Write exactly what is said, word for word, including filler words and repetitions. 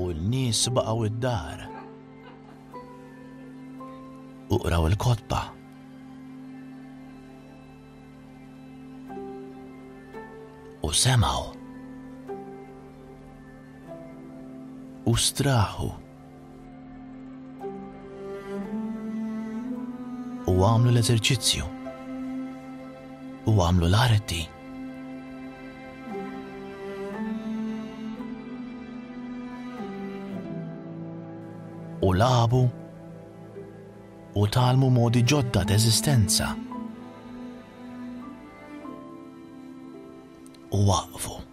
u l-nies baqgħu id-dar. U qraw il-kotba. U semgħu. U straħu. U għamlu l-eżerċizzju. U għamlu l-arti. U labu u talmu modi ġodda d'eżistenza. U waqfu.